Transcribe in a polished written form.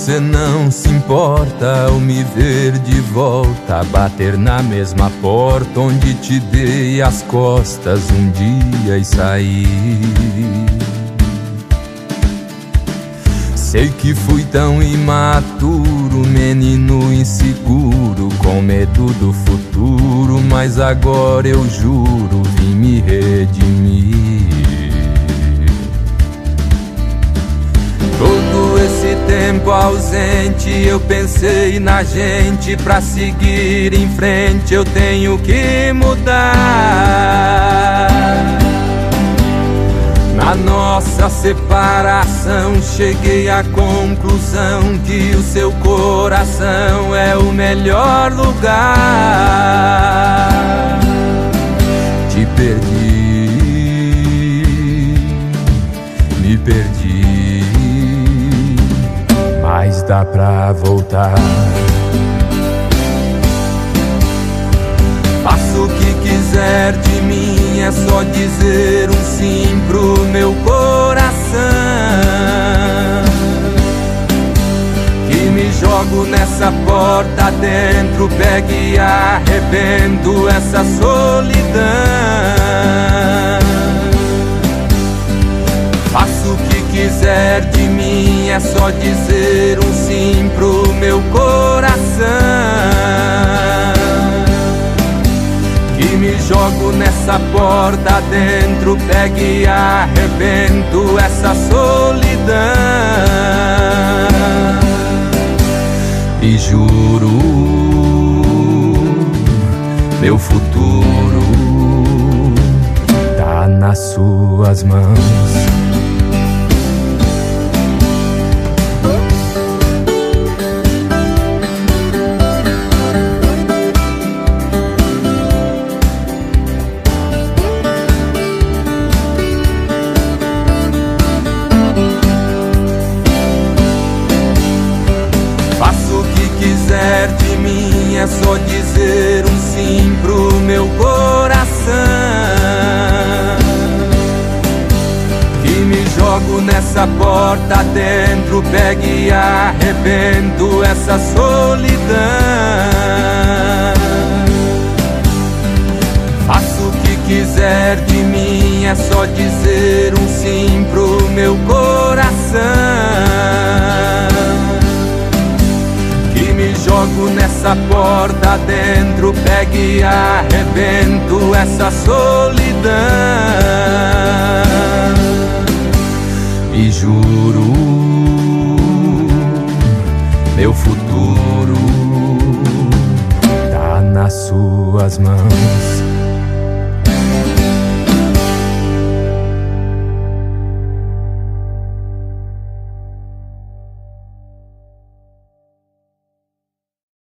você não se importa ao me ver de volta, bater na mesma porta onde te dei as costas um dia e sair. Sei que fui tão imaturo, menino inseguro, com medo do futuro, mas agora eu juro, vim me redimir. Todo esse tempo ausente eu pensei na gente, pra seguir em frente eu tenho que mudar. Na nossa separação cheguei à conclusão que o seu coração é o melhor lugar. Te perdi, me perdi, mas dá pra voltar. Faça o que quiser de mim, é só dizer um sim pro meu coração, que me jogo nessa porta dentro, pego e arrebento essa solidão. Faça o que quiser de mim, é só dizer um sim pro meu coração, que me jogo nessa porta dentro, pego e arrebento essa solidão. E juro, meu futuro tá nas suas mãos. De mim é só dizer um sim pro meu coração, que me jogo nessa porta dentro, pego e arrebento essa solidão. Faça o que quiser de mim, é só dizer um sim pro meu coração, jogo nessa porta dentro, pego e arrebento essa solidão. E juro,